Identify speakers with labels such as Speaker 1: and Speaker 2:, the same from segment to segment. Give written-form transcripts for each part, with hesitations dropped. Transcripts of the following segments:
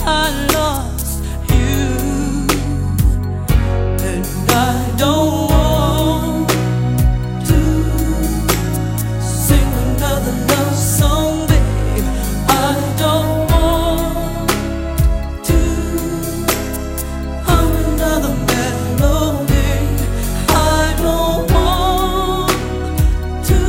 Speaker 1: I lost you, and I don't want to sing another love song, babe. I don't want to hum another melody. I don't want to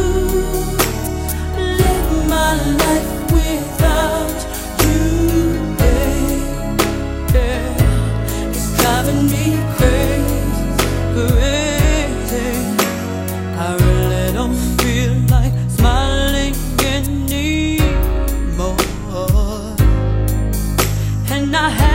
Speaker 1: live my life without you, babe. Yeah, it's driving me crazy, crazy. I really don't feel like smiling anymore, and I